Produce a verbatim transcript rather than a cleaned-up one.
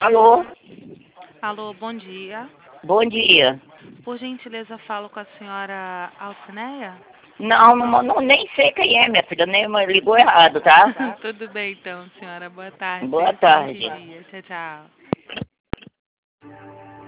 Alô? Alô, bom dia. Bom dia. Por gentileza, falo com a senhora Alcineia? Não, não, não, nem sei quem é, minha filha, nem ligou errado, tá? Tudo bem então, senhora. Boa tarde. Boa Excelente tarde. dia. Tchau, tchau.